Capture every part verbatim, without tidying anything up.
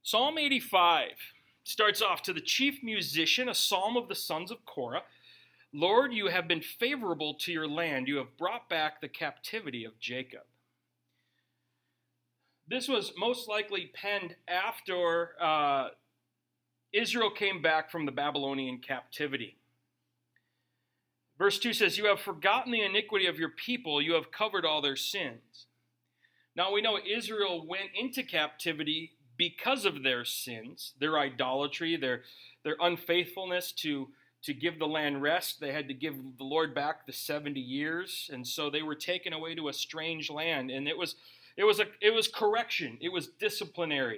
Psalm eighty-five starts off, to the chief musician, a psalm of the sons of Korah. Lord, you have been favorable to your land. You have brought back the captivity of Jacob. This was most likely penned after uh, Israel came back from the Babylonian captivity. Verse two says, you have forgotten the iniquity of your people. You have covered all their sins. Now we know Israel went into captivity because of their sins, their idolatry, their, their unfaithfulness to, to give the land rest. They had to give the Lord back the seventy years, and so they were taken away to a strange land. And it was it was a it was correction. It was disciplinary.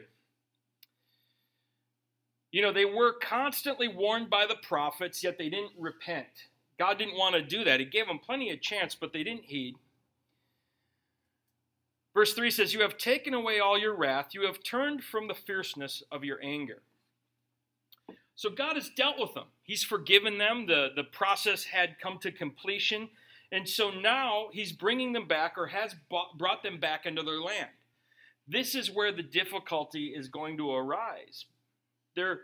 You know, they were constantly warned by the prophets, yet they didn't repent. God didn't want to do that. He gave them plenty of chance, but they didn't heed. Verse three says, you have taken away all your wrath. You have turned from the fierceness of your anger. So God has dealt with them. He's forgiven them. The, the process had come to completion. And so now he's bringing them back, or has brought them back into their land. This is where the difficulty is going to arise. There,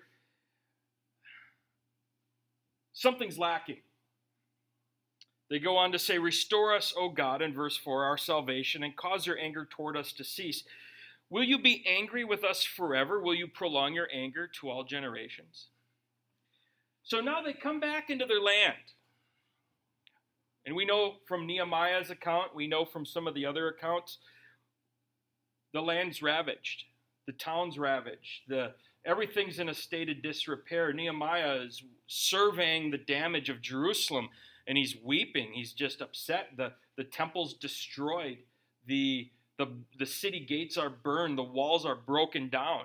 something's lacking. They go on to say, restore us, O God, in verse four, our salvation, and cause your anger toward us to cease. Will you be angry with us forever? Will you prolong your anger to all generations? So now they come back into their land. And we know from Nehemiah's account, we know from some of the other accounts, the land's ravaged, the town's ravaged, the everything's in a state of disrepair. Nehemiah is surveying the damage of Jerusalem, and he's weeping. He's just upset. The, the temple's destroyed. The, the, the city gates are burned. The walls are broken down.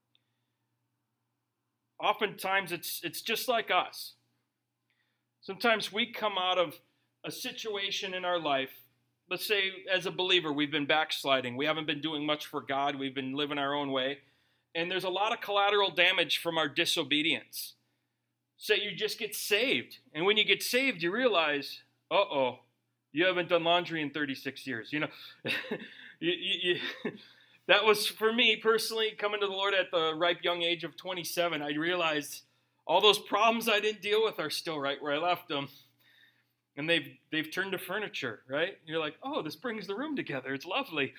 Oftentimes, it's, it's just like us. Sometimes we come out of a situation in our life. Let's say, as a believer, we've been backsliding. We haven't been doing much for God. We've been living our own way. And there's a lot of collateral damage from our disobedience. Say you just get saved. And when you get saved, you realize, uh-oh, you haven't done laundry in thirty-six years. You know, you, you, you, that was, for me personally, coming to the Lord at the ripe young age of twenty-seven. I realized all those problems I didn't deal with are still right where I left them. And they've, they've turned to furniture, right? You're like, oh, this brings the room together. It's lovely.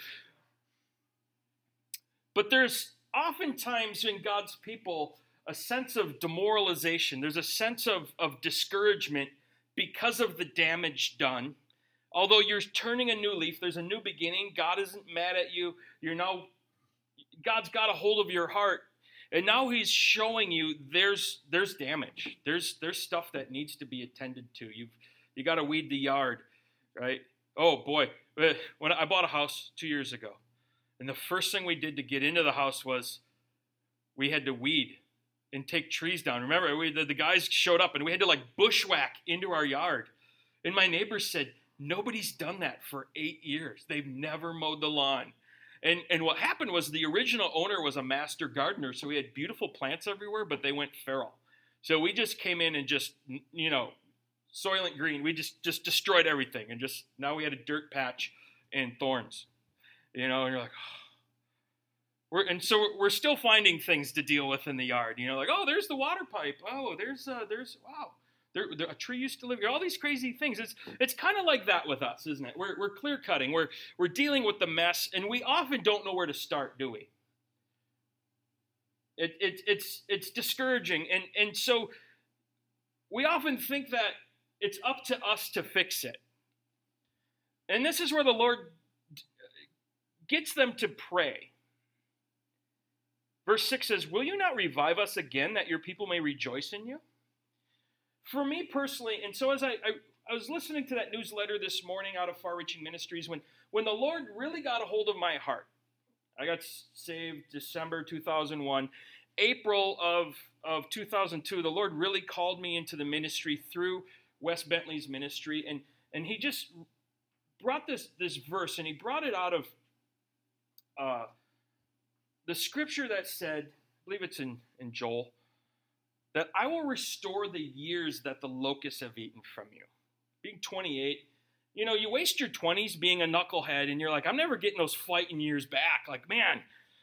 But there's oftentimes in God's people a sense of demoralization. There's a sense of, of discouragement because of the damage done. Although you're turning a new leaf, there's a new beginning. God isn't mad at you. You're now, God's got a hold of your heart. And now he's showing you there's there's damage. There's there's stuff that needs to be attended to. You've you got to weed the yard, right? Oh boy, when I bought a house two years ago, and the first thing we did to get into the house was we had to weed and take trees down. Remember, we, the, the guys showed up and we had to like bushwhack into our yard. And my neighbors said, nobody's done that for eight years. They've never mowed the lawn. And and what happened was the original owner was a master gardener, so we had beautiful plants everywhere, but they went feral. So we just came in and just, you know, Soylent Green, we just, just destroyed everything. And just, now we had a dirt patch and thorns. You know, and you're like, oh. We're, and so we're still finding things to deal with in the yard. You know, like, oh, there's the water pipe. Oh, there's, uh, there's, wow. There, there, a tree used to live here. All these crazy things. It's it's kind of like that with us, isn't it? We're we're clear cutting. We're we're dealing with the mess, and we often don't know where to start, do we? It it it's it's discouraging, and and so we often think that it's up to us to fix it. And this is where the Lord gets them to pray. Verse six says, "Will you not revive us again, that your people may rejoice in you?" For me personally, and so as I, I, I was listening to that newsletter this morning out of Far Reaching Ministries, when, when the Lord really got a hold of my heart, I got saved December two thousand one. April of, of two thousand two, the Lord really called me into the ministry through Wes Bentley's ministry, and, and he just brought this, this verse, and he brought it out of uh, the scripture that said, I believe it's in, in Joel, that I will restore the years that the locusts have eaten from you. Being twenty-eight, you know, you waste your twenties being a knucklehead, and you're like, I'm never getting those fighting years back. Like, man,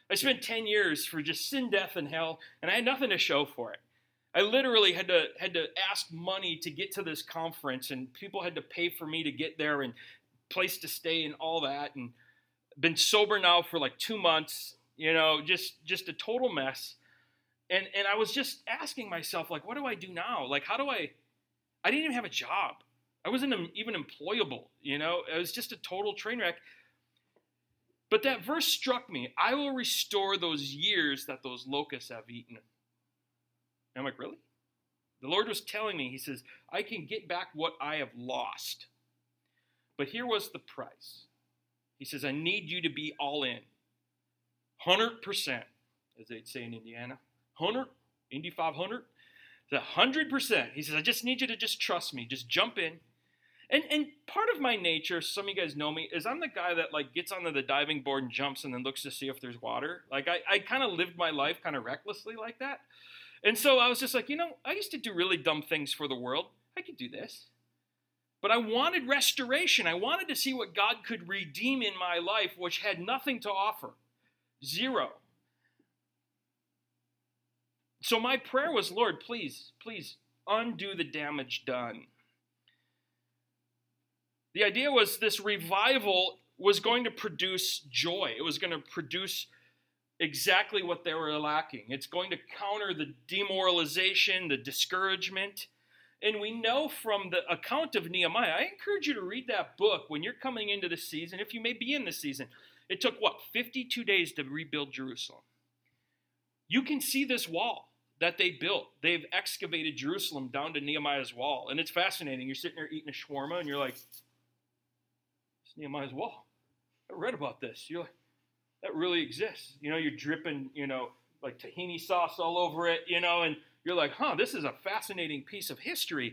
I spent ten years for just sin, death, and hell, and I had nothing to show for it. I literally had to had to ask money to get to this conference, and people had to pay for me to get there, and place to stay and all that, and been sober now for like two months, you know, just just a total mess. And and I was just asking myself, like, what do I do now? Like, how do I, I didn't even have a job. I wasn't even employable, you know, it was just a total train wreck. But that verse struck me. I will restore those years that those locusts have eaten. And I'm like, really? The Lord was telling me, he says, I can get back what I have lost. But here was the price. He says, I need you to be all in. one hundred percent, as they'd say in Indiana. one hundred, Indy five hundred. one hundred percent. He says, I just need you to just trust me. Just jump in. And and part of my nature, some of you guys know me, is I'm the guy that like gets onto the diving board and jumps and then looks to see if there's water. Like I, I kind of lived my life kind of recklessly like that. And so I was just like, you know, I used to do really dumb things for the world. I could do this. But I wanted restoration. I wanted to see what God could redeem in my life, which had nothing to offer. Zero. So my prayer was, Lord, please, please undo the damage done. The idea was this revival was going to produce joy. It was going to produce exactly what they were lacking. It's going to counter the demoralization, the discouragement. And we know from the account of Nehemiah, I encourage you to read that book when you're coming into the season, if you may be in the season. It took, what, fifty-two days to rebuild Jerusalem. You can see this wall that they built. They've excavated Jerusalem down to Nehemiah's wall. And it's fascinating. You're sitting there eating a shawarma, and you're like, it's Nehemiah's wall. I read about this. You're like, that really exists. You know, you're dripping, you know, like tahini sauce all over it, you know, and you're like, huh, this is a fascinating piece of history.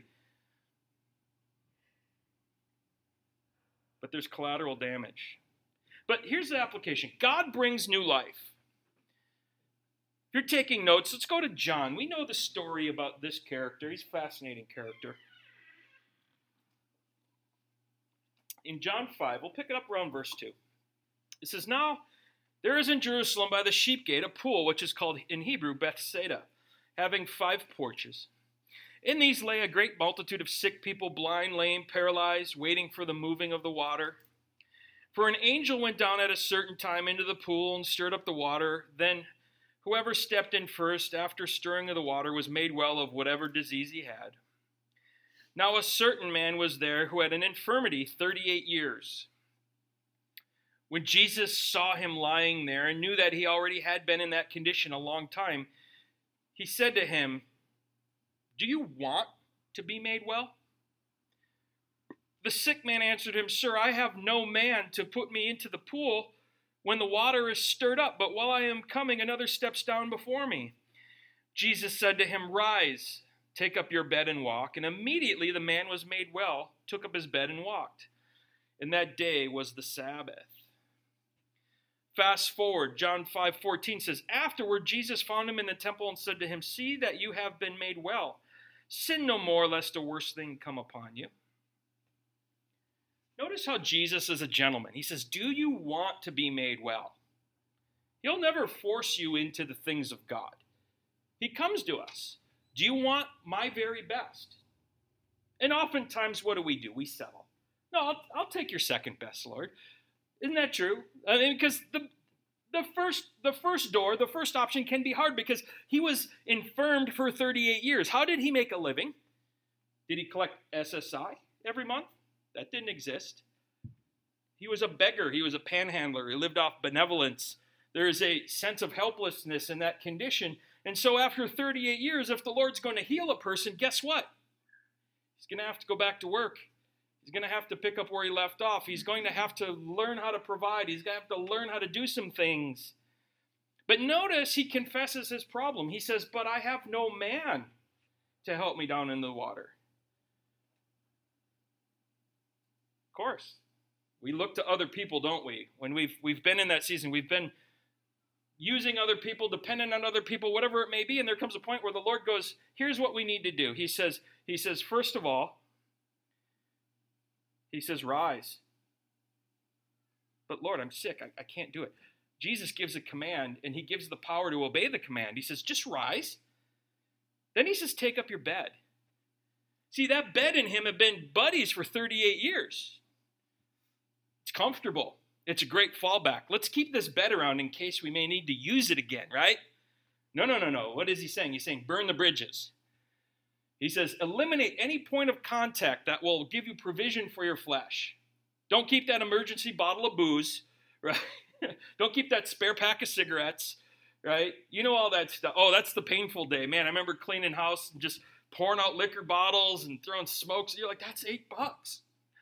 But there's collateral damage. But here's the application. God brings new life. If you're taking notes, let's go to John. We know the story about this character. He's a fascinating character. In John five, we'll pick it up around verse two. It says, now there is in Jerusalem by the sheep gate a pool, which is called in Hebrew Bethsaida, having five porches. In these lay a great multitude of sick people, blind, lame, paralyzed, waiting for the moving of the water. For an angel went down at a certain time into the pool and stirred up the water. Then whoever stepped in first after stirring of the water was made well of whatever disease he had. Now a certain man was there who had an infirmity thirty-eight years. When Jesus saw him lying there and knew that he already had been in that condition a long time, he said to him, do you want to be made well? The sick man answered him, sir, I have no man to put me into the pool when the water is stirred up, but while I am coming, another steps down before me. Jesus said to him, rise, take up your bed and walk. And immediately the man was made well, took up his bed and walked. And that day was the Sabbath. Fast forward, John five fourteen says, afterward Jesus found him in the temple and said to him, see that you have been made well. Sin no more, lest a worse thing come upon you. Notice how Jesus is a gentleman. He says, do you want to be made well? He'll never force you into the things of God. He comes to us. Do you want my very best? And oftentimes, what do we do? We settle. No, I'll, I'll take your second best, Lord. Isn't that true? I mean, because the the first the first door, the first option can be hard because he was infirmed for thirty-eight years. How did he make a living? Did he collect S S I every month? That didn't exist. He was a beggar. He was a panhandler. He lived off benevolence. There is a sense of helplessness in that condition. And so after thirty-eight years, if the Lord's going to heal a person, guess what? He's going to have to go back to work. He's going to have to pick up where he left off. He's going to have to learn how to provide. He's going to have to learn how to do some things. But notice he confesses his problem. He says, but I have no man to help me down in the water. Of course, we look to other people, don't we? When we've we've been in that season, we've been using other people, dependent on other people, whatever it may be, and there comes a point where the Lord goes, here's what we need to do. He says, he says, first of all, he says, rise. But Lord, I'm sick. I, I can't do it. Jesus gives a command, and he gives the power to obey the command. He says, just rise. Then he says, take up your bed. See, that bed and him have been buddies for thirty-eight years. It's comfortable. It's a great fallback. Let's keep this bed around in case we may need to use it again, right? No, no, no, no. What is he saying? He's saying, burn the bridges. He says, eliminate any point of contact that will give you provision for your flesh. Don't keep that emergency bottle of booze, right? Don't keep that spare pack of cigarettes, right? You know all that stuff. Oh, that's the painful day. Man, I remember cleaning house and just pouring out liquor bottles and throwing smokes. You're like, that's eight bucks.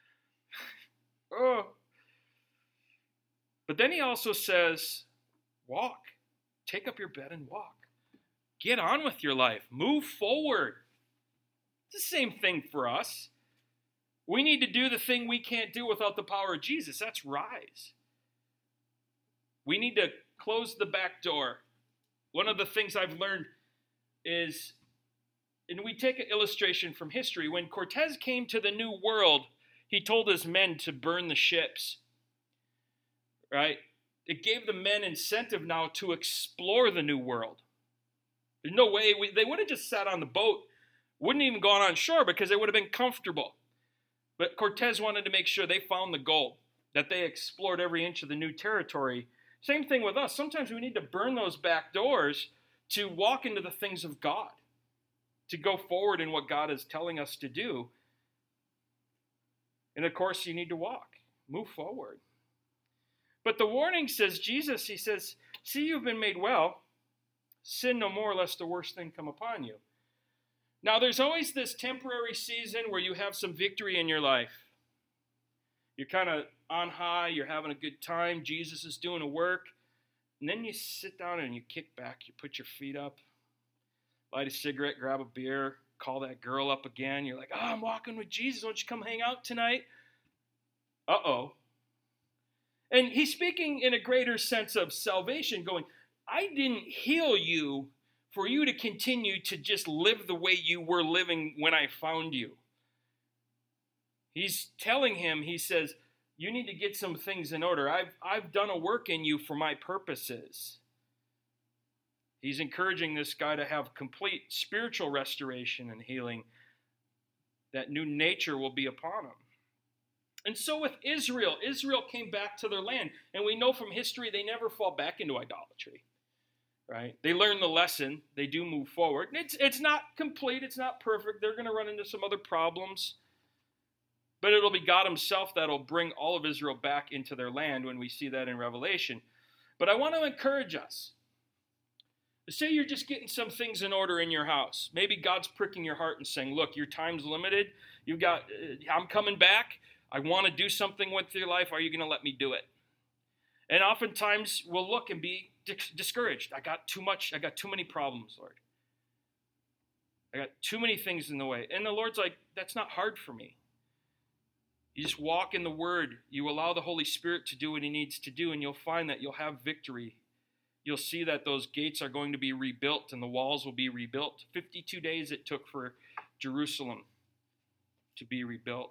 Oh. But then he also says, walk. Take up your bed and walk. Get on with your life. Move forward. It's the same thing for us. We need to do the thing we can't do without the power of Jesus. That's rise. We need to close the back door. One of the things I've learned is, and we take an illustration from history, when Cortez came to the New World, he told his men to burn the ships, right? It gave the men incentive now to explore the New World. There's no way, we, they would have just sat on the boat, wouldn't even gone on shore because they would have been comfortable. But Cortez wanted to make sure they found the gold, that they explored every inch of the new territory. Same thing with us. Sometimes we need to burn those back doors to walk into the things of God, to go forward in what God is telling us to do. And of course, you need to walk, move forward. But the warning says, Jesus, he says, see, you've been made well. Sin no more, lest the worst thing come upon you. Now, there's always this temporary season where you have some victory in your life. You're kind of on high, you're having a good time, Jesus is doing a work, and then you sit down and you kick back, you put your feet up, light a cigarette, grab a beer, call that girl up again. You're like, oh, I'm walking with Jesus, why don't you come hang out tonight? Uh-oh. And he's speaking in a greater sense of salvation, going, I didn't heal you for you to continue to just live the way you were living when I found you. He's telling him, he says, you need to get some things in order. I've, I've done a work in you for my purposes. He's encouraging this guy to have complete spiritual restoration and healing. That new nature will be upon him. And so with Israel, Israel came back to their land. And we know from history they never fall back into idolatry. Right? They learn the lesson. They do move forward. It's, it's not complete. It's not perfect. They're going to run into some other problems. But it'll be God himself that'll bring all of Israel back into their land when we see that in Revelation. But I want to encourage us. Say you're just getting some things in order in your house. Maybe God's pricking your heart and saying, look, your time's limited. You've got, I'm coming back. I want to do something with your life. Are you going to let me do it? And oftentimes we'll look and be discouraged. I got too much. I got too many problems, Lord. I got too many things in the way. And the Lord's like, that's not hard for me. You just walk in the Word. You allow the Holy Spirit to do what he needs to do, and you'll find that you'll have victory. You'll see that those gates are going to be rebuilt and the walls will be rebuilt. fifty-two days it took for Jerusalem to be rebuilt.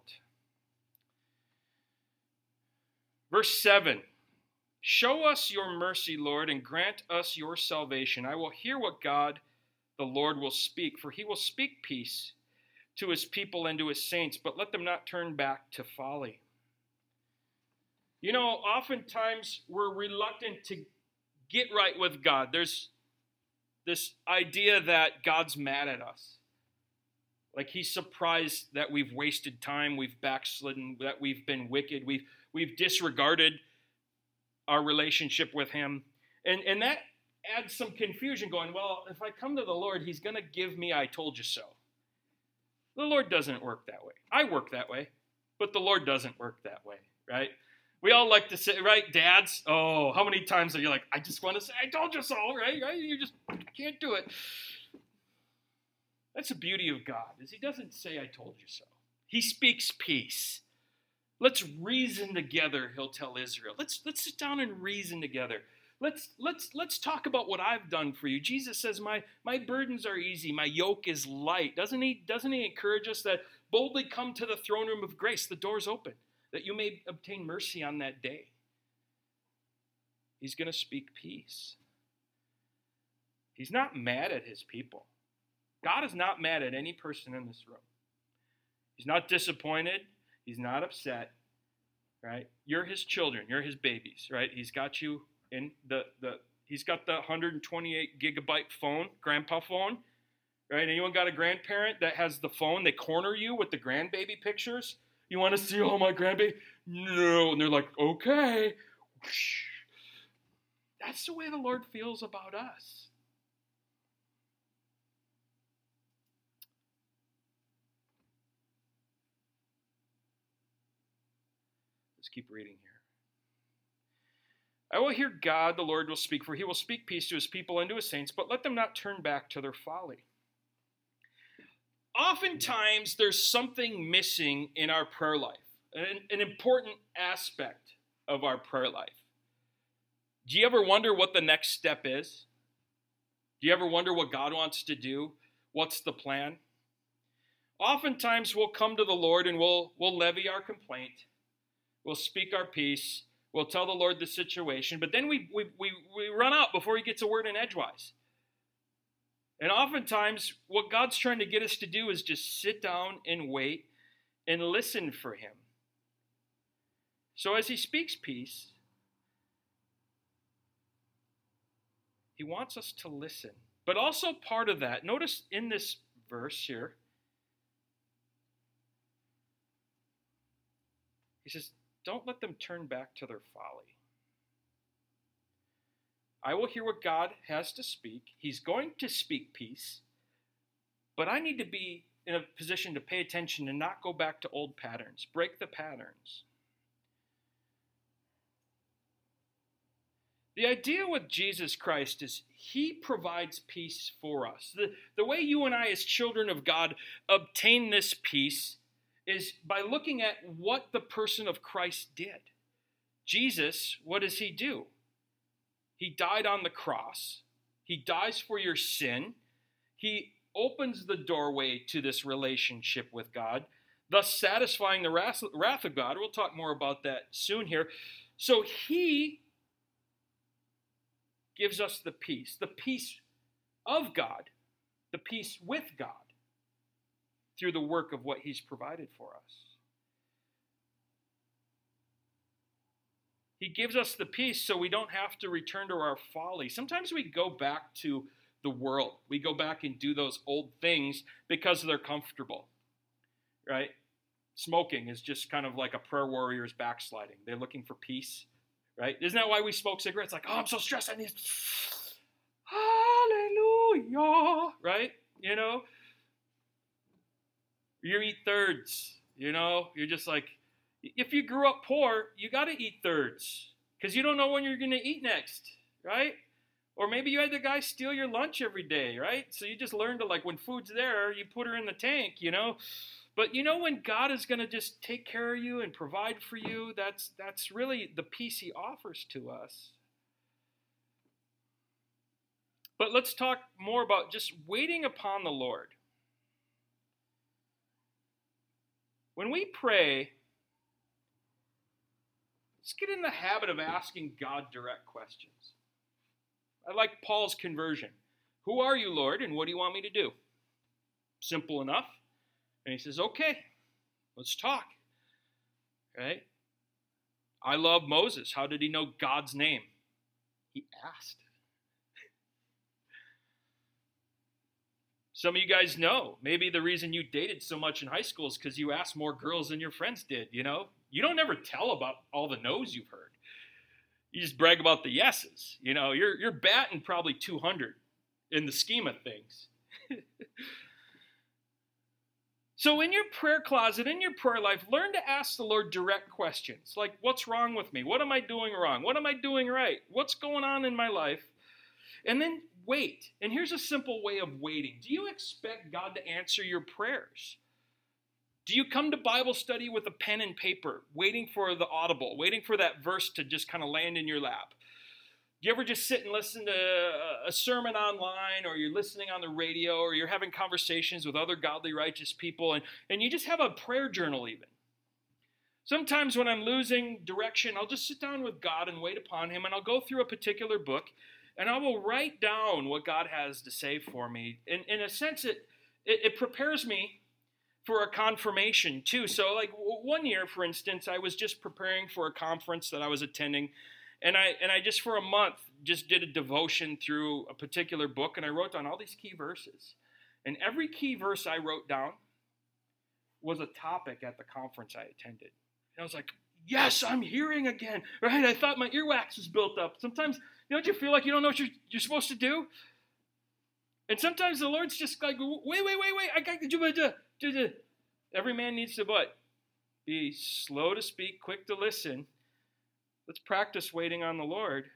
Verse seven. Show us your mercy, Lord, and grant us your salvation. I will hear what God, the Lord, will speak, for he will speak peace to his people and to his saints, but let them not turn back to folly. You know, oftentimes we're reluctant to get right with God. There's this idea that God's mad at us. Like he's surprised that we've wasted time, we've backslidden, that we've been wicked, we've we've disregarded our relationship with him. And, and that adds some confusion going, well, if I come to the Lord, he's going to give me I told you so. The Lord doesn't work that way. I work that way, but the Lord doesn't work that way, right? We all like to say, right, dads? Oh, how many times are you like, I just want to say, I told you so, right? right? You just can't do it. That's the beauty of God, is he doesn't say, I told you so. He speaks peace. Let's reason together, he'll tell Israel. Let's let's sit down and reason together. Let's let's let's talk about what I've done for you. Jesus says, my, my burdens are easy, my yoke is light. Doesn't he, doesn't he encourage us that boldly come to the throne room of grace, the door's open, that you may obtain mercy on that day? He's going to speak peace. He's not mad at his people. God is not mad at any person in this room. He's not disappointed. He's not upset, right? You're his children. You're his babies, right? He's got you in the, the he's got the one hundred twenty-eight gigabyte phone, grandpa phone, right? Anyone got a grandparent that has the phone? They corner you with the grandbaby pictures. You want to see all my grandbaby? No. And they're like, okay. That's the way the Lord feels about us. Let's keep reading here. I will hear God, the Lord will speak, for he will speak peace to his people and to his saints, but let them not turn back to their folly. Oftentimes, there's something missing in our prayer life, an, an important aspect of our prayer life. Do you ever wonder what the next step is? Do you ever wonder what God wants to do? What's the plan? Oftentimes, we'll come to the Lord and we'll, we'll levy our complaint. We'll speak our peace. We'll tell the Lord the situation. But then we, we, we, we run out before he gets a word in edgewise. And oftentimes, what God's trying to get us to do is just sit down and wait and listen for him. So as he speaks peace, he wants us to listen. But also part of that, notice in this verse here, he says, don't let them turn back to their folly. I will hear what God has to speak. He's going to speak peace. But I need to be in a position to pay attention and not go back to old patterns. Break the patterns. The idea with Jesus Christ is he provides peace for us. The, the way you and I as children of God obtain this peace is by looking at what the person of Christ did. Jesus, what does he do? He died on the cross. He dies for your sin. He opens the doorway to this relationship with God, thus satisfying the wrath, wrath of God. We'll talk more about that soon here. So he gives us the peace, the peace of God, the peace with God, through the work of what he's provided for us. He gives us the peace so we don't have to return to our folly. Sometimes we go back to the world. We go back and do those old things because they're comfortable, right? Smoking is just kind of like a prayer warrior's backsliding. They're looking for peace, right? Isn't that why we smoke cigarettes? Like, oh, I'm so stressed. I need, hallelujah, right? You know? You eat thirds, you know? You're just like, if you grew up poor, you got to eat thirds because you don't know when you're going to eat next, right? Or maybe you had the guy steal your lunch every day, right? So you just learn to, like, when food's there, you put her in the tank, you know? But you know when God is going to just take care of you and provide for you, that's that's really the peace he offers to us. But let's talk more about just waiting upon the Lord. When we pray, let's get in the habit of asking God direct questions. I like Paul's conversion. Who are you, Lord, and what do you want me to do? Simple enough. And he says, okay, let's talk. Right? I love Moses. How did he know God's name? He asked. Some of you guys know, maybe the reason you dated so much in high school is because you asked more girls than your friends did, you know? You don't ever tell about all the no's you've heard. You just brag about the yeses. You know, you're, you're batting probably two hundred in the scheme of things. So in your prayer closet, in your prayer life, learn to ask the Lord direct questions. Like, what's wrong with me? What am I doing wrong? What am I doing right? What's going on in my life? And then wait. And here's a simple way of waiting. Do you expect God to answer your prayers? Do you come to Bible study with a pen and paper, waiting for the audible, waiting for that verse to just kind of land in your lap? Do you ever just sit and listen to a sermon online, or you're listening on the radio, or you're having conversations with other godly, righteous people, and, and you just have a prayer journal even? Sometimes when I'm losing direction, I'll just sit down with God and wait upon him, and I'll go through a particular book, and I will write down what God has to say for me. In, in a sense, it, it, it prepares me for a confirmation too. So like one year, for instance, I was just preparing for a conference that I was attending, and I and I just for a month just did a devotion through a particular book, and I wrote down all these key verses. And every key verse I wrote down was a topic at the conference I attended. And I was like, yes, I'm hearing again, right? I thought my earwax was built up. Sometimes, don't you feel like you don't know what you're, you're supposed to do? And sometimes the Lord's just like, wait, wait, wait, wait, I got to do it. Every man needs to what? Be slow to speak, quick to listen. Let's practice waiting on the Lord.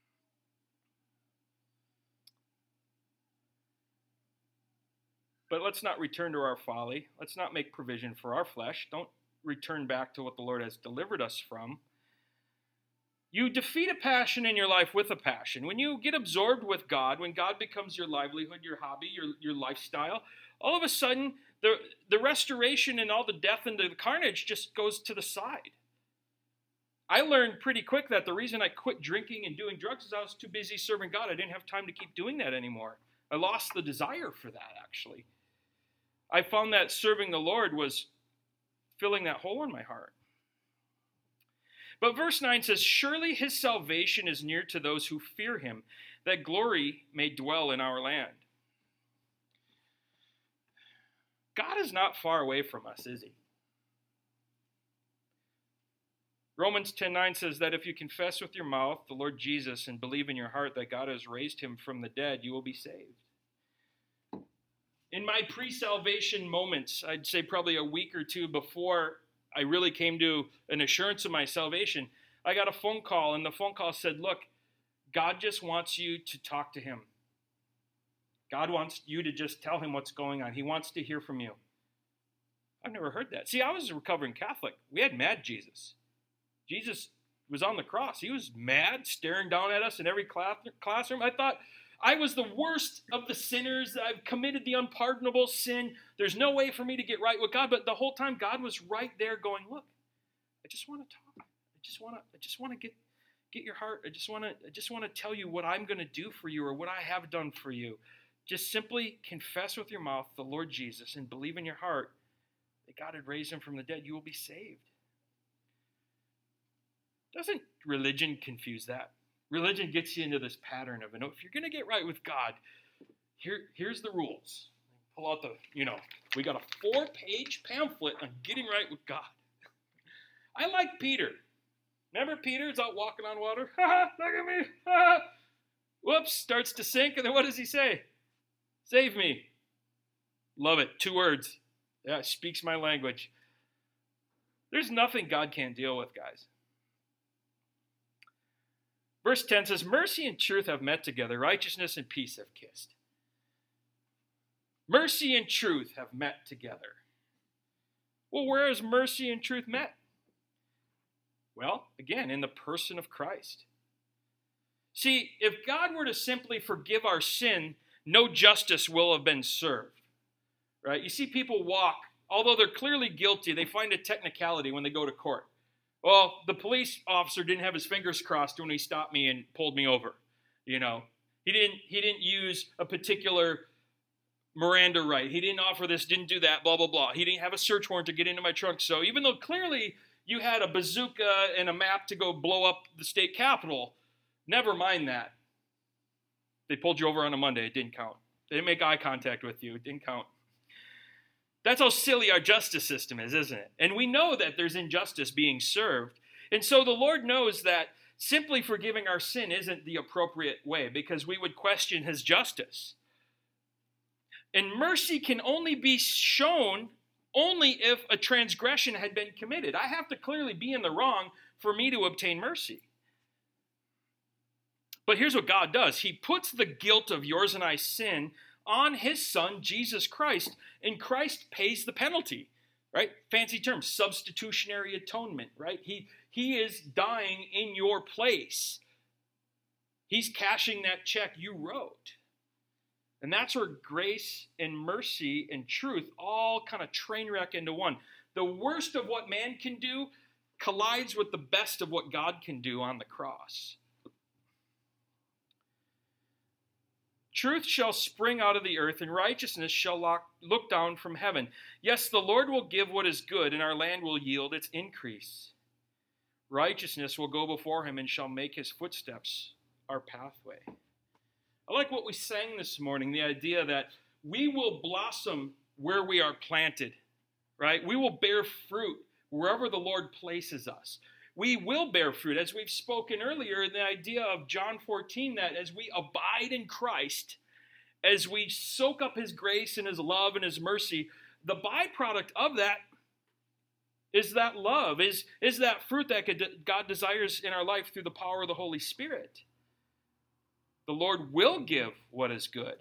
But let's not return to our folly. Let's not make provision for our flesh. Don't return back to what the Lord has delivered us from. You defeat a passion in your life with a passion. When you get absorbed with God, when God becomes your livelihood, your hobby, your, your lifestyle, all of a sudden, the, the restoration and all the death and the carnage just goes to the side. I learned pretty quick that the reason I quit drinking and doing drugs is I was too busy serving God. I didn't have time to keep doing that anymore. I lost the desire for that, actually. I found that serving the Lord was filling that hole in my heart. But verse nine says, surely his salvation is near to those who fear him, that glory may dwell in our land. God is not far away from us, is he? Romans ten nine says that if you confess with your mouth the Lord Jesus and believe in your heart that God has raised him from the dead, you will be saved. In my pre-salvation moments, I'd say probably a week or two before I really came to an assurance of my salvation, I got a phone call, and the phone call said, look, God just wants you to talk to him. God wants you to just tell him what's going on. He wants to hear from you. I've never heard that. See, I was a recovering Catholic. We had mad Jesus. Jesus was on the cross. He was mad, staring down at us in every class, classroom. I thought I was the worst of the sinners. I've committed the unpardonable sin. There's no way for me to get right with God. But the whole time, God was right there going, look, I just want to talk. I just want to, I just want to get, get your heart. I just want to, I just want to tell you what I'm going to do for you or what I have done for you. Just simply confess with your mouth the Lord Jesus and believe in your heart that God had raised him from the dead. You will be saved. Doesn't religion confuse that? Religion gets you into this pattern of, if you're going to get right with God, here, here's the rules. Pull out the, you know, we got a four-page pamphlet on getting right with God. I like Peter. Remember Peter's out walking on water? Ha ha, look at me. Ha ha. Whoops, starts to sink, and then what does he say? Save me. Love it. Two words. Yeah, speaks my language. There's nothing God can't deal with, guys. Verse ten says, mercy and truth have met together, righteousness and peace have kissed. Mercy and truth have met together. Well, where has mercy and truth met? Well, again, in the person of Christ. See, if God were to simply forgive our sin, no justice will have been served. Right? You see people walk, although they're clearly guilty, they find a technicality when they go to court. Well, the police officer didn't have his fingers crossed when he stopped me and pulled me over. You know, he didn't he didn't use a particular Miranda right. He didn't offer this, didn't do that, blah, blah, blah. He didn't have a search warrant to get into my trunk. So even though clearly you had a bazooka and a map to go blow up the state capitol, never mind that. They pulled you over on a Monday. It didn't count. They didn't make eye contact with you. It didn't count. That's how silly our justice system is, isn't it? And we know that there's injustice being served. And so the Lord knows that simply forgiving our sin isn't the appropriate way because we would question his justice. And mercy can only be shown only if a transgression had been committed. I have to clearly be in the wrong for me to obtain mercy. But here's what God does. He puts the guilt of yours and I's sin on his son, Jesus Christ, and Christ pays the penalty, right? Fancy term, substitutionary atonement, right? He, he is dying in your place. He's cashing that check you wrote. And that's where grace and mercy and truth all kind of train wreck into one. The worst of what man can do collides with the best of what God can do on the cross. Truth shall spring out of the earth, and righteousness shall look down from heaven. Yes, the Lord will give what is good, and our land will yield its increase. Righteousness will go before him, and shall make his footsteps our pathway. I like what we sang this morning, the idea that we will blossom where we are planted, right? We will bear fruit wherever the Lord places us. We will bear fruit, as we've spoken earlier, the idea of John fourteen, that as we abide in Christ, as we soak up his grace and his love and his mercy, the byproduct of that is that love, is, is that fruit that God desires in our life through the power of the Holy Spirit. The Lord will give what is good.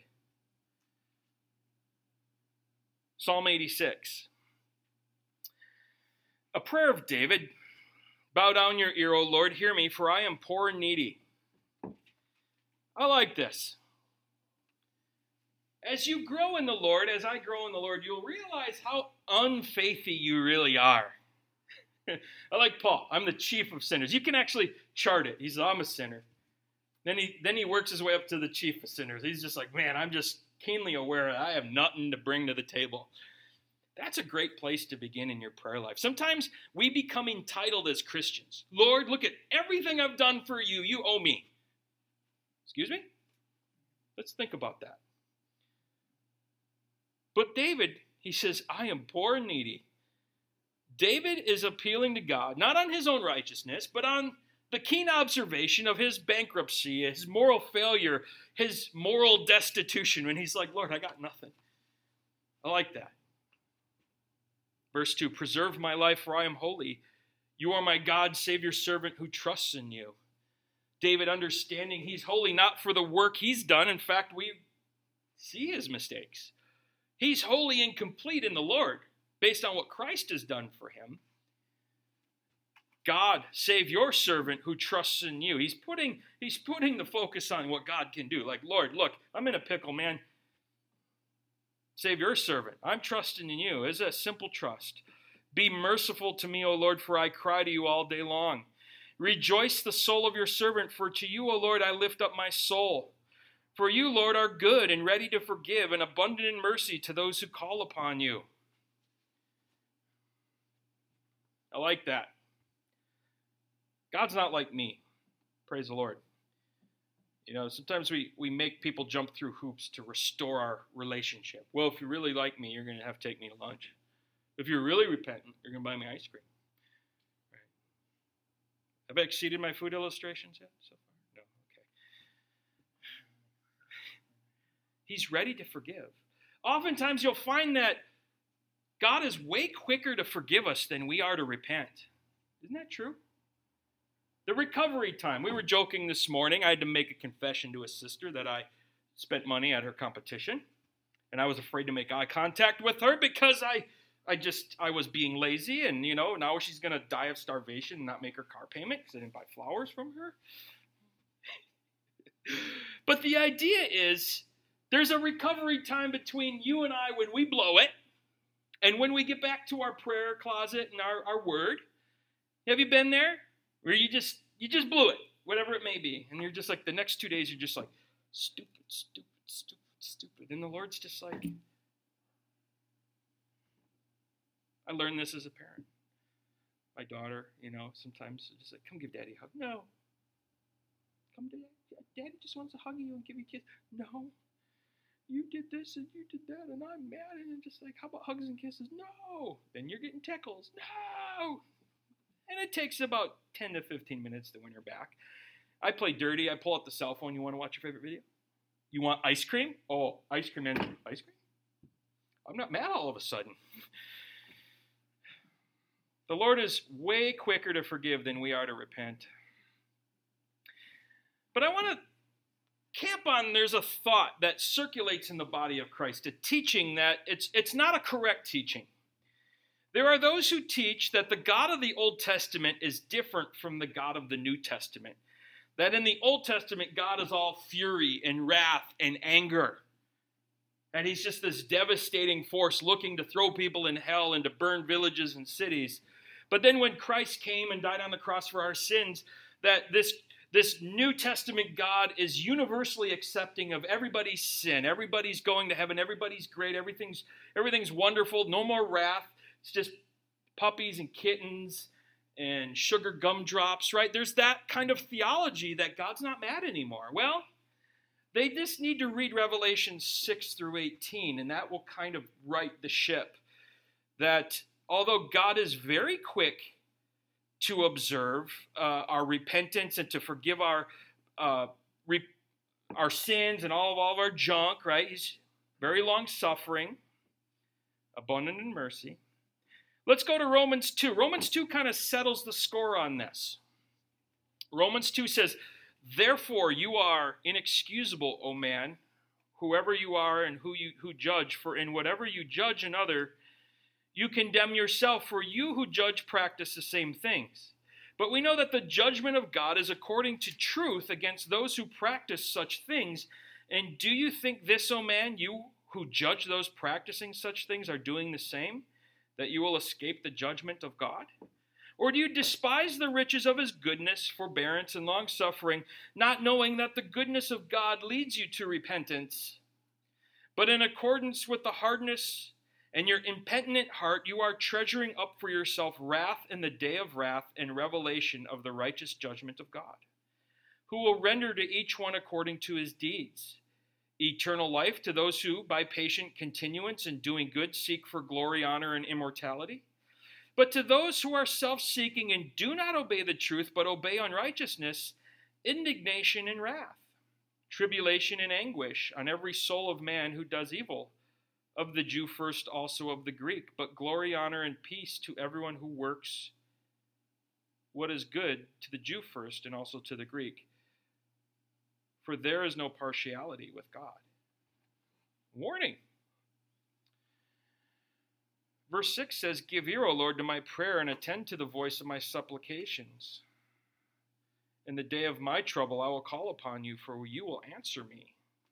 Psalm eighty-six. A prayer of David. Bow down your ear, O Lord, hear me, for I am poor and needy. I like this. As you grow in the Lord, as I grow in the Lord, you'll realize how unfaithful you really are. I like Paul. I'm the chief of sinners. You can actually chart it. He says, I'm a sinner. Then he, then he works his way up to the chief of sinners. He's just like, man, I'm just keenly aware I have nothing to bring to the table. That's a great place to begin in your prayer life. Sometimes we become entitled as Christians. Lord, look at everything I've done for you. You owe me. Excuse me? Let's think about that. But David, he says, I am poor and needy. David is appealing to God, not on his own righteousness, but on the keen observation of his bankruptcy, his moral failure, his moral destitution, when he's like, Lord, I got nothing. I like that. Verse two, preserve my life, for I am holy. You are my God, save your servant who trusts in you. David understanding he's holy not for the work he's done. In fact, we see his mistakes. He's holy and complete in the Lord, based on what Christ has done for him. God, save your servant who trusts in you. He's putting, he's putting the focus on what God can do. Like, Lord, look, I'm in a pickle, man. Save your servant. I'm trusting in you. It's a simple trust. Be merciful to me, O Lord, for I cry to you all day long. Rejoice the soul of your servant, for to you, O Lord, I lift up my soul. For you, Lord, are good and ready to forgive and abundant in mercy to those who call upon you. I like that. God's not like me. Praise the Lord. You know, sometimes we, we make people jump through hoops to restore our relationship. Well, if you really like me, you're going to have to take me to lunch. If you're really repentant, you're going to buy me ice cream. Right. Have I exceeded my food illustrations yet so far? No, okay. He's ready to forgive. Oftentimes you'll find that God is way quicker to forgive us than we are to repent. Isn't that true? The recovery time. We were joking this morning. I had to make a confession to a sister that I spent money at her competition. And I was afraid to make eye contact with her because I I just, I was being lazy. And, you know, now she's going to die of starvation and not make her car payment because I didn't buy flowers from her. But the idea is there's a recovery time between you and I when we blow it and when we get back to our prayer closet and our, our word. Have you been there? Where you just, you just blew it, whatever it may be. And you're just like, the next two days, you're just like, stupid, stupid, stupid, stupid. And the Lord's just like, I learned this as a parent. My daughter, you know, sometimes just like, come give Daddy a hug. No. Come to Daddy. Daddy just wants to hug you and give you a kiss. No. You did this and you did that and I'm mad. And I'm just like, how about hugs and kisses? No. Then you're getting tickles. No. And it takes about ten to fifteen minutes to win her back. I play dirty. I pull out the cell phone. You want to watch your favorite video? You want ice cream? Oh, ice cream and ice cream? I'm not mad all of a sudden. The Lord is way quicker to forgive than we are to repent. But I want to camp on, there's a thought that circulates in the body of Christ, a teaching that it's it's not a correct teaching. There are those who teach that the God of the Old Testament is different from the God of the New Testament. That in the Old Testament, God is all fury and wrath and anger. And he's just this devastating force looking to throw people in hell and to burn villages and cities. But then when Christ came and died on the cross for our sins, that this, this New Testament God is universally accepting of everybody's sin. Everybody's going to heaven. Everybody's great. Everything's, everything's wonderful. No more wrath. It's just puppies and kittens and sugar gumdrops, right? There's that kind of theology that God's not mad anymore. Well, they just need to read Revelation six through eighteen, and that will kind of right the ship. That although God is very quick to observe uh, our repentance and to forgive our uh, re- our sins and all of all of our junk, right? He's very long-suffering, abundant in mercy. Let's go to Romans two. Romans two kind of settles the score on this. Romans two says, "Therefore you are inexcusable, O man, whoever you are and who you who judge, for in whatever you judge another, you condemn yourself, for you who judge practice the same things. But we know that the judgment of God is according to truth against those who practice such things. And do you think this, O man, you who judge those practicing such things are doing the same, that you will escape the judgment of God? Or do you despise the riches of his goodness, forbearance, and long-suffering, not knowing that the goodness of God leads you to repentance? But in accordance with the hardness and your impenitent heart, you are treasuring up for yourself wrath in the day of wrath and revelation of the righteous judgment of God, who will render to each one according to his deeds. Eternal life to those who, by patient continuance in doing good, seek for glory, honor, and immortality. But to those who are self-seeking and do not obey the truth, but obey unrighteousness, indignation and wrath, tribulation and anguish on every soul of man who does evil, of the Jew first, also of the Greek, but glory, honor, and peace to everyone who works what is good, to the Jew first, and also to the Greek. For there is no partiality with God." Warning. Verse six says, "Give ear, O Lord, to my prayer, and attend to the voice of my supplications. In the day of my trouble I will call upon you, for you will answer me."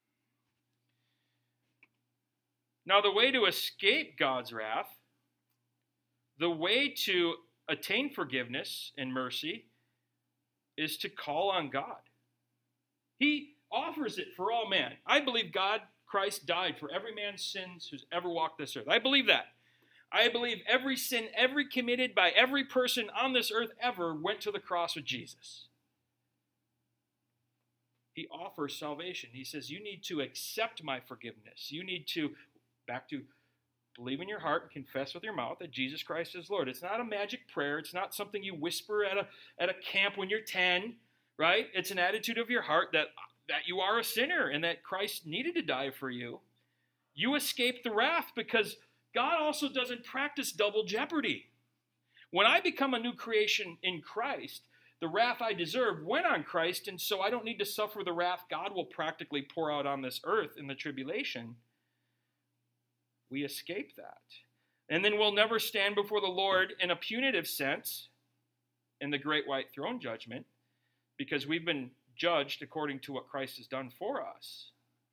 Now, the way to escape God's wrath, the way to attain forgiveness and mercy, is to call on God. He offers it for all men. I believe God, Christ, died for every man's sins who's ever walked this earth. I believe that. I believe every sin ever committed by every person on this earth ever went to the cross with Jesus. He offers salvation. He says, you need to accept my forgiveness. You need to, back to believe in your heart and confess with your mouth that Jesus Christ is Lord. It's not a magic prayer. It's not something you whisper at a, at a camp when you're ten, right? It's an attitude of your heart that, that you are a sinner and that Christ needed to die for you. You escape the wrath because God also doesn't practice double jeopardy. When I become a new creation in Christ, the wrath I deserve went on Christ, and so I don't need to suffer the wrath God will practically pour out on this earth in the tribulation. We escape that. And then we'll never stand before the Lord in a punitive sense in the great white throne judgment because we've been judged according to what Christ has done for us.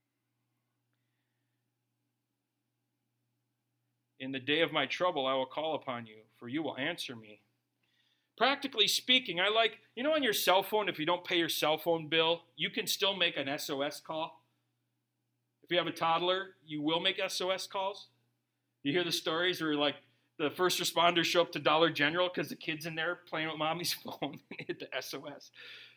In the day of my trouble, I will call upon you, for you will answer me. Practically speaking, I like, you know, on your cell phone, if you don't pay your cell phone bill, you can still make an S O S call. If you have a toddler, you will make S O S calls. You hear the stories where, like, the first responders show up to Dollar General because the kid's in there playing with mommy's phone and hit the S O S.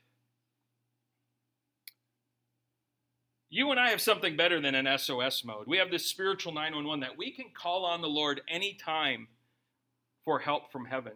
You and I have something better than an S O S mode. We have this spiritual nine one one that we can call on the Lord anytime for help from heaven.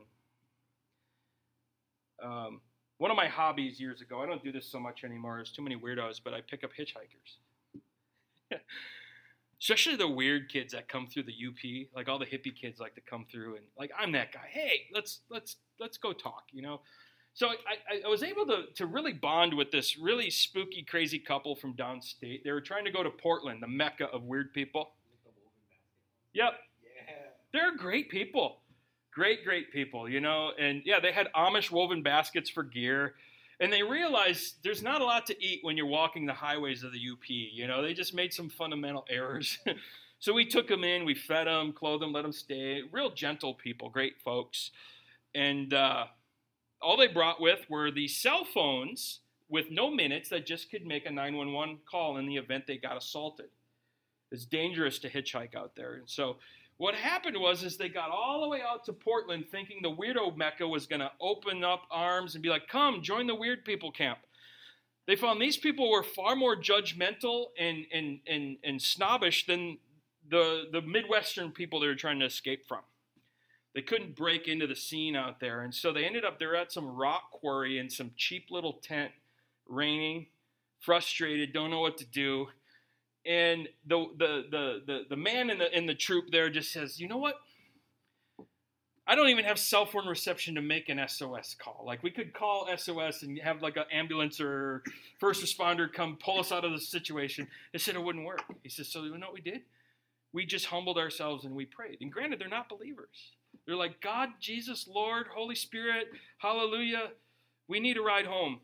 Um, one of my hobbies years ago, I don't do this so much anymore, there's too many weirdos, but I pick up hitchhikers. Especially the weird kids that come through the U P, like all the hippie kids like to come through and like, I'm that guy. Hey, let's let's let's go talk, you know. So I, I was able to, to really bond with this really spooky, crazy couple from downstate. They were trying to go to Portland, the mecca of weird people. Yep. Yeah. They're great people. Great, great people, you know. And yeah, they had Amish woven baskets for gear. And they realized there's not a lot to eat when you're walking the highways of the U P. You know, they just made some fundamental errors. So we took them in, we fed them, clothed them, let them stay. Real gentle people, great folks. And uh, all they brought with were these cell phones with no minutes that just could make a nine one one call in the event they got assaulted. It's dangerous to hitchhike out there. And so what happened was is they got all the way out to Portland thinking the weirdo Mecca was going to open up arms and be like, come, join the weird people camp. They found these people were far more judgmental and, and, and, and snobbish than the, the Midwestern people they were trying to escape from. They couldn't break into the scene out there. And so they ended up, they're at some rock quarry in some cheap little tent, raining, frustrated, don't know what to do. And the the the the, the man in the in the troop there just says, you know what? I don't even have cell phone reception to make an S O S call. Like, we could call S O S and have like an ambulance or first responder come pull us out of the situation. They said it wouldn't work. He says, so you know what we did? We just humbled ourselves and we prayed. And granted, they're not believers. They're like, God, Jesus, Lord, Holy Spirit, hallelujah, we need a ride home.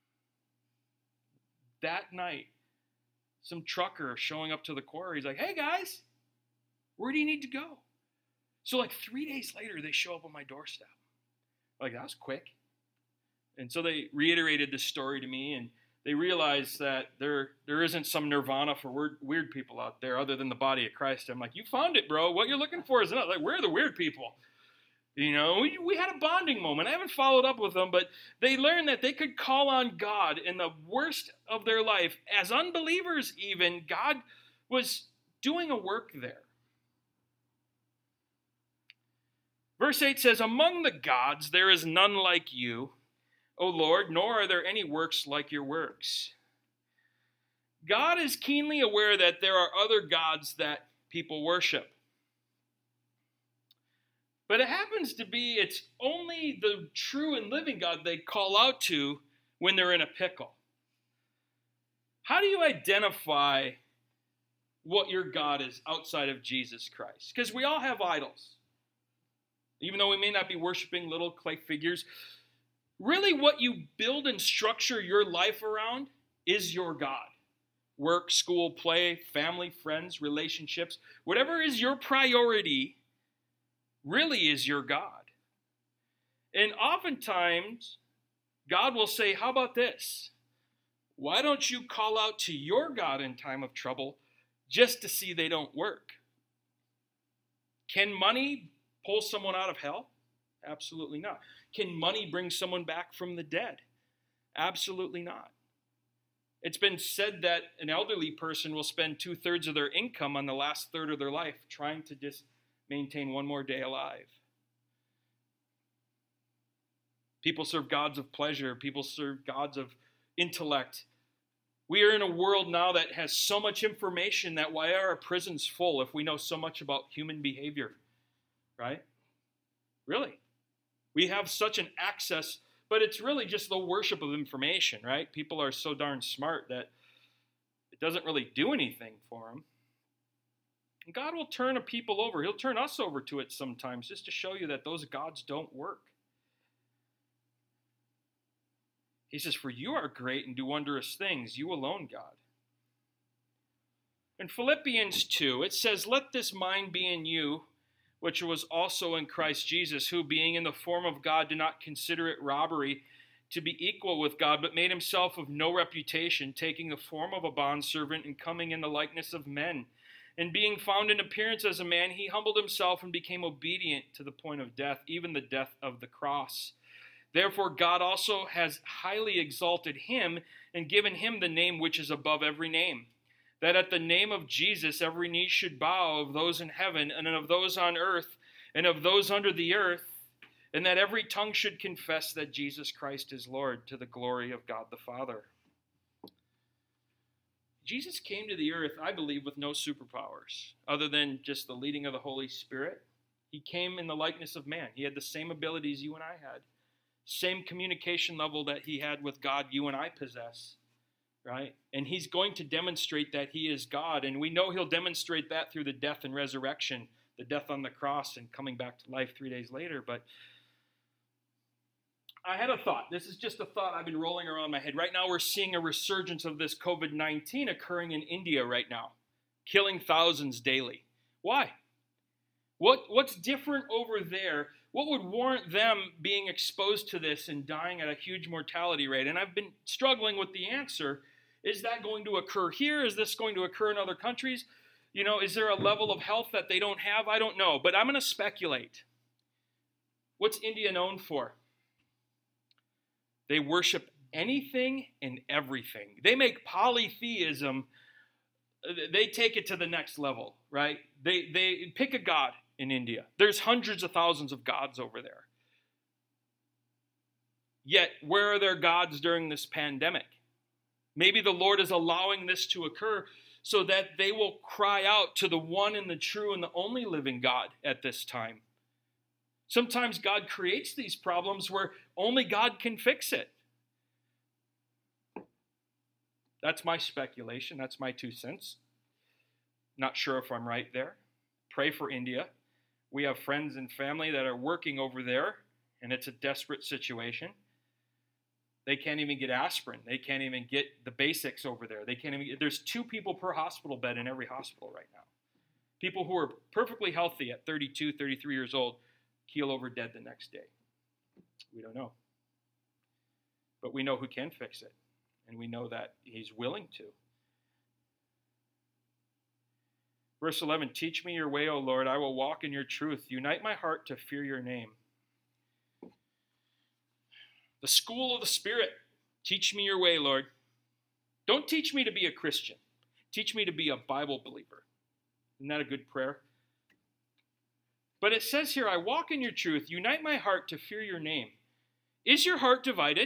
That night, some trucker showing up to the quarry. He's like, hey, guys, where do you need to go? So like three days later, they show up on my doorstep. Like, that was quick. And so they reiterated this story to me, and they realized that there there isn't some nirvana for weird, weird people out there other than the body of Christ. I'm like, you found it, bro. What you're looking for is not like, we're the weird people. You know, we, we had a bonding moment. I haven't followed up with them, but they learned that they could call on God in the worst of their life. As unbelievers even, God was doing a work there. Verse eight says, among the gods there is none like you, O Lord, nor are there any works like your works. God is keenly aware that there are other gods that people worship. But it happens to be it's only the true and living God they call out to when they're in a pickle. How do you identify what your God is outside of Jesus Christ? Because we all have idols. Even though we may not be worshiping little clay figures, really what you build and structure your life around is your God. Work, school, play, family, friends, relationships, whatever is your priority really is your God. And oftentimes, God will say, how about this? Why don't you call out to your God in time of trouble just to see they don't work? Can money pull someone out of hell? Absolutely not. Can money bring someone back from the dead? Absolutely not. It's been said that an elderly person will spend two-thirds of their income on the last third of their life trying to just maintain one more day alive. People serve gods of pleasure. People serve gods of intellect. We are in a world now that has so much information that why are our prisons full if we know so much about human behavior, right? Really. We have such an access, but it's really just the worship of information, right? People are so darn smart that it doesn't really do anything for them. And God will turn a people over. He'll turn us over to it sometimes just to show you that those gods don't work. He says, for you are great and do wondrous things, you alone, God. In Philippians two, it says, let this mind be in you, which was also in Christ Jesus, who being in the form of God did not consider it robbery to be equal with God, but made himself of no reputation, taking the form of a bondservant and coming in the likeness of men. And being found in appearance as a man, he humbled himself and became obedient to the point of death, even the death of the cross. Therefore, God also has highly exalted him and given him the name which is above every name, that at the name of Jesus every knee should bow, of those in heaven and of those on earth and of those under the earth, and that every tongue should confess that Jesus Christ is Lord, to the glory of God the Father. Jesus came to the earth, I believe, with no superpowers other than just the leading of the Holy Spirit. He came in the likeness of man. He had the same abilities you and I had, same communication level that he had with God you and I possess, right? And he's going to demonstrate that he is God, and we know he'll demonstrate that through the death and resurrection, the death on the cross and coming back to life three days later. But I had a thought. This is just a thought I've been rolling around my head. Right now we're seeing a resurgence of this covid nineteen occurring in India right now, killing thousands daily. Why? What, what's different over there what would warrant them being exposed to this and dying at a huge mortality rate? And I've been struggling with the answer. Is that going to occur here? Is this going to occur in other countries? You know, is there a level of health that they don't have? I don't know, but I'm going to speculate. What's India known for? They worship anything and everything. They make polytheism, they take it to the next level, right? They they pick a god in India. There's hundreds of thousands of gods over there. Yet, where are their gods during this pandemic? Maybe the Lord is allowing this to occur so that they will cry out to the one and the true and the only living God at this time. Sometimes God creates these problems where only God can fix it. That's my speculation. That's my two cents. Not sure if I'm right there. Pray for India. We have friends and family that are working over there, and it's a desperate situation. They can't even get aspirin. They can't even get the basics over there. They can't even get, there's two people per hospital bed in every hospital right now. People who are perfectly healthy at thirty-two, thirty-three years old keel over dead the next day. We don't know. But we know who can fix it. And we know that he's willing to. Verse eleven, teach me your way, O Lord. I will walk in your truth. Unite my heart to fear your name. The school of the Spirit. Teach me your way, Lord. Don't teach me to be a Christian. Teach me to be a Bible believer. Isn't that a good prayer? But it says here, I walk in your truth. Unite my heart to fear your name. Is your heart divided?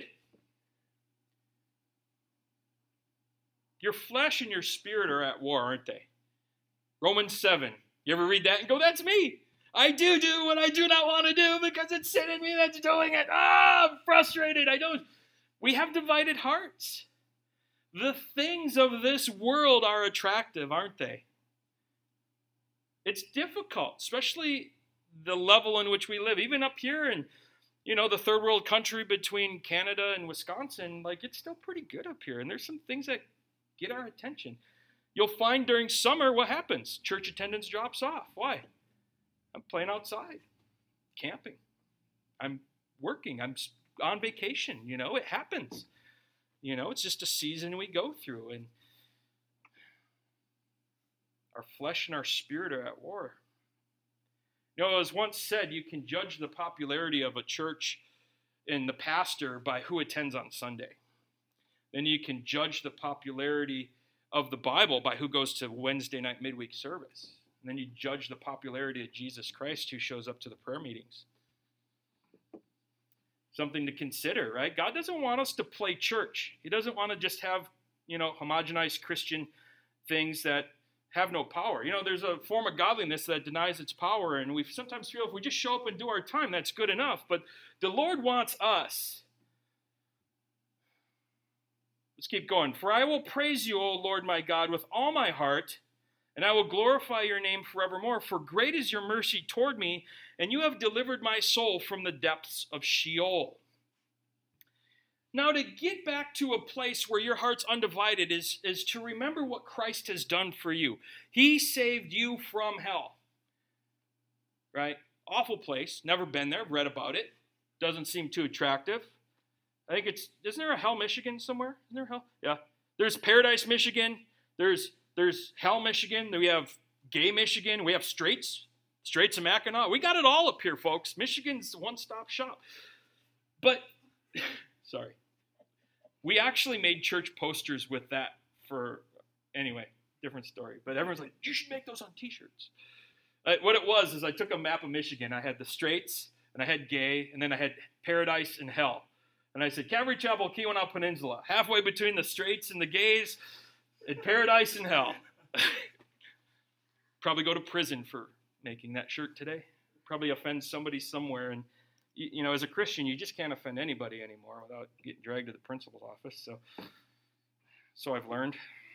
Your flesh and your spirit are at war, aren't they? Romans seven. You ever read that and go, that's me. I do do what I do not want to do because it's sin in me that's doing it. Ah, I'm frustrated. I don't. We have divided hearts. The things of this world are attractive, aren't they? It's difficult, especially the level in which we live. Even up here in, you know, the third world country between Canada and Wisconsin, like it's still pretty good up here. And there's some things that get our attention. You'll find during summer what happens. Church attendance drops off. Why? I'm playing outside, camping. I'm working. I'm on vacation. You know, it happens. You know, it's just a season we go through. And our flesh and our spirit are at war. You know, it was once said, you can judge the popularity of a church and the pastor by who attends on Sunday. Then you can judge the popularity of the Bible by who goes to Wednesday night midweek service. And then you judge the popularity of Jesus Christ who shows up to the prayer meetings. Something to consider, right? God doesn't want us to play church. He doesn't want to just have, you know, homogenized Christian things that have no power. You know, there's a form of godliness that denies its power, and we sometimes feel if we just show up and do our time, that's good enough. But the Lord wants us. Let's keep going. For I will praise you, O Lord my God, with all my heart, and I will glorify your name forevermore. For great is your mercy toward me, and you have delivered my soul from the depths of Sheol. Now, to get back to a place where your heart's undivided is, is to remember what Christ has done for you. He saved you from hell. Right? Awful place. Never been there. Read about it. Doesn't seem too attractive. I think it's, isn't there a Hell, Michigan somewhere? Isn't there Hell? Yeah. There's Paradise, Michigan. There's there's Hell, Michigan. Then we have Gay, Michigan. We have Straits. Straits of Mackinac. We got it all up here, folks. Michigan's a one-stop shop. But, sorry. We actually made church posters with that for, anyway, different story. But everyone's like, you should make those on t-shirts. Uh, what it was is I took a map of Michigan. I had the Straits, and I had Gay, and then I had Paradise and Hell. And I said, Calvary Chapel, Keweenaw Peninsula, halfway between the Straits and the Gays, and Paradise and Hell. Probably go to prison for making that shirt today. Probably offend somebody somewhere. And, you, you know, as a Christian, you just can't offend anybody anymore without getting dragged to the principal's office. So, so I've learned.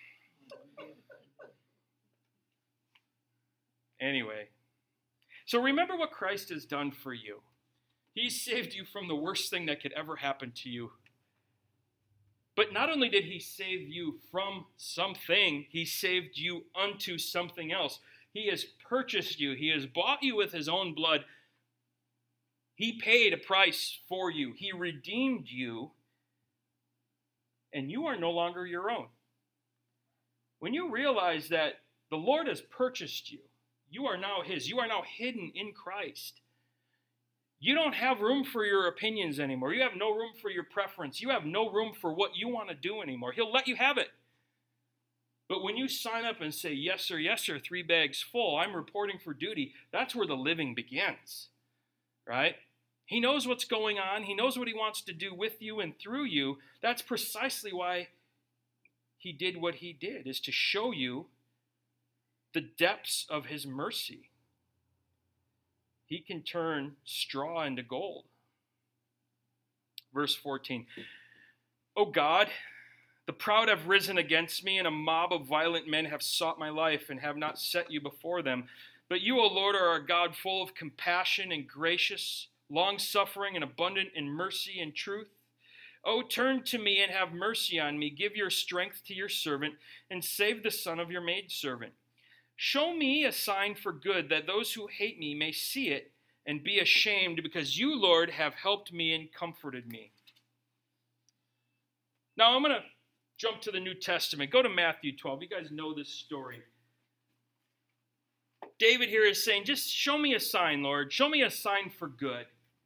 Anyway, so remember what Christ has done for you. He saved you from the worst thing that could ever happen to you. But not only did he save you from something, he saved you unto something else. He has purchased you. He has bought you with his own blood. He paid a price for you. He redeemed you, and you are no longer your own. When you realize that the Lord has purchased you, you are now his. You are now hidden in Christ. You don't have room for your opinions anymore. You have no room for your preference. You have no room for what you want to do anymore. He'll let you have it. But when you sign up and say, yes, sir, yes, sir, three bags full, I'm reporting for duty, that's where the living begins, right? He knows what's going on. He knows what he wants to do with you and through you. That's precisely why he did what he did, is to show you the depths of his mercy. He can turn straw into gold. Verse fourteen. O God, the proud have risen against me, and a mob of violent men have sought my life and have not set you before them. But you, O Lord, are a God full of compassion and gracious, long-suffering and abundant in mercy and truth. O turn to me and have mercy on me. Give your strength to your servant and save the son of your maidservant. Show me a sign for good, that those who hate me may see it and be ashamed, because you, Lord, have helped me and comforted me. Now I'm going to jump to the New Testament. Go to Matthew twelve. You guys know this story. David here is saying, just show me a sign, Lord. Show me a sign for good.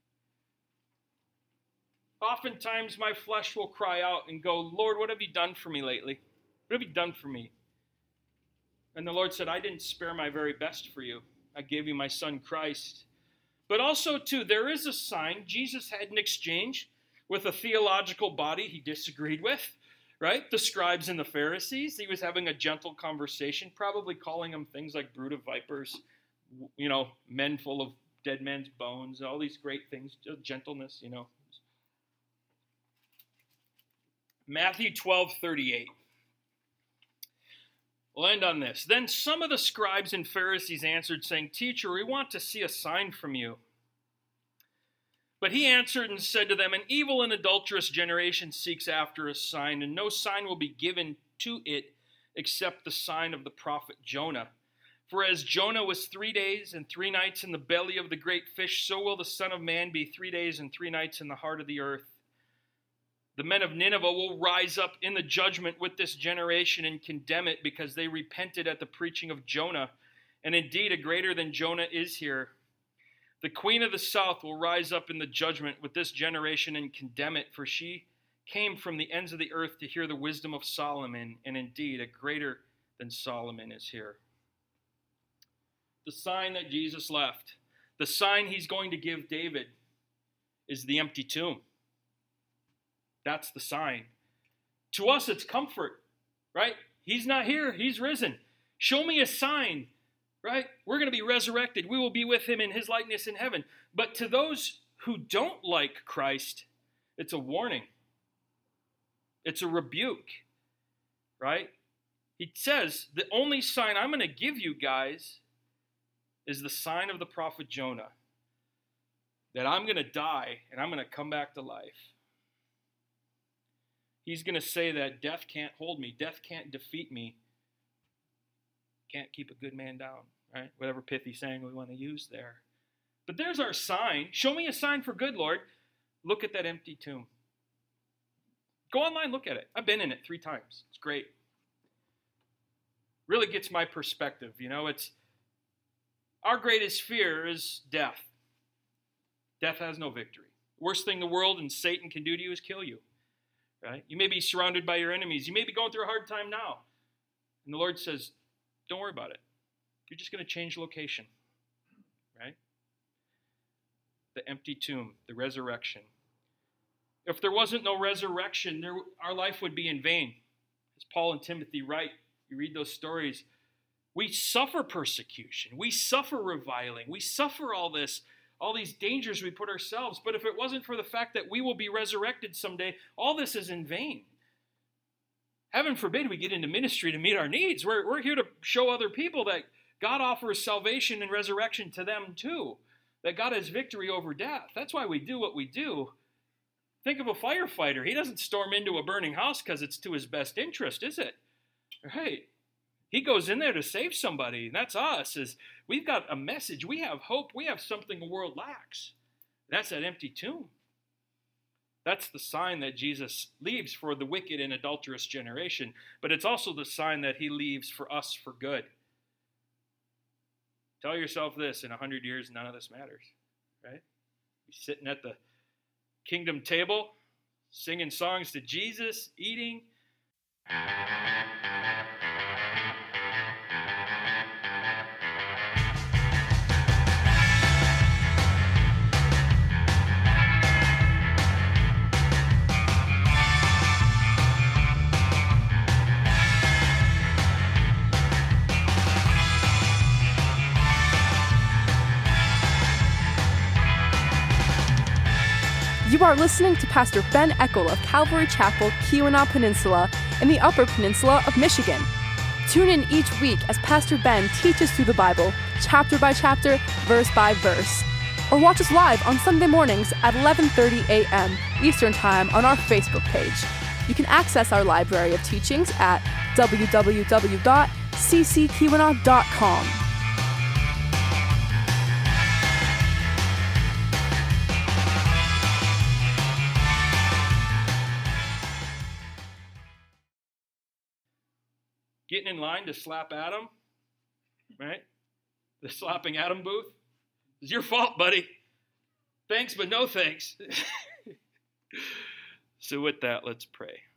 Oftentimes my flesh will cry out and go, Lord, what have you done for me lately? What have you done for me? And the Lord said, I didn't spare my very best for you. I gave you my son Christ. But also, too, there is a sign. Jesus had an exchange with a theological body he disagreed with, right? The scribes and the Pharisees. He was having a gentle conversation, probably calling them things like brood of vipers, you know, men full of dead men's bones, all these great things, gentleness, you know. Matthew twelve thirty-eight. We'll end on this. Then some of the scribes and Pharisees answered, saying, Teacher, we want to see a sign from you. But he answered and said to them, An evil and adulterous generation seeks after a sign, and no sign will be given to it except the sign of the prophet Jonah. For as Jonah was three days and three nights in the belly of the great fish, so will the Son of Man be three days and three nights in the heart of the earth. The men of Nineveh will rise up in the judgment with this generation and condemn it, because they repented at the preaching of Jonah. And indeed, a greater than Jonah is here. The queen of the south will rise up in the judgment with this generation and condemn it, for she came from the ends of the earth to hear the wisdom of Solomon. And indeed, a greater than Solomon is here. The sign that Jesus left, the sign he's going to give David, is the empty tomb. That's the sign. To us, it's comfort, right? He's not here. He's risen. Show me a sign, right? We're going to be resurrected. We will be with him in his likeness in heaven. But to those who don't like Christ, it's a warning. It's a rebuke, right? He says, the only sign I'm going to give you guys is the sign of the prophet Jonah, that I'm going to die and I'm going to come back to life. He's going to say that death can't hold me. Death can't defeat me. Can't keep a good man down, right? Whatever pithy saying we want to use there. But there's our sign. Show me a sign for good, Lord. Look at that empty tomb. Go online, look at it. I've been in it three times. It's great. Really gets my perspective. You know, it's our greatest fear is death. Death has no victory. Worst thing the world and Satan can do to you is kill you. Right? You may be surrounded by your enemies. You may be going through a hard time now. And the Lord says, don't worry about it. You're just going to change location. Right? The empty tomb, the resurrection. If there wasn't no resurrection, there, our life would be in vain. As Paul and Timothy write, you read those stories, we suffer persecution. We suffer reviling. We suffer all this. All these dangers we put ourselves. But if it wasn't for the fact that we will be resurrected someday, all this is in vain. Heaven forbid we get into ministry to meet our needs. We're, we're here to show other people that God offers salvation and resurrection to them too. That God has victory over death. That's why we do what we do. Think of a firefighter. He doesn't storm into a burning house because it's to his best interest, is it? Right? He goes in there to save somebody, and that's us. Is we've got a message. We have hope. We have something the world lacks. That's that empty tomb. That's the sign that Jesus leaves for the wicked and adulterous generation, but it's also the sign that he leaves for us for good. Tell yourself this, in a hundred years, none of this matters, right? You're sitting at the kingdom table, singing songs to Jesus, eating. You are listening to Pastor Ben Eckel of Calvary Chapel, Keweenaw Peninsula, in the Upper Peninsula of Michigan. Tune in each week as Pastor Ben teaches through the Bible, chapter by chapter, verse by verse. Or watch us live on Sunday mornings at eleven thirty a.m. Eastern Time on our Facebook page. You can access our library of teachings at w w w dot c c keweenaw dot com. Getting in line to slap Adam, right? The slapping Adam booth. It's your fault, buddy. Thanks, but no thanks. So with that, let's pray.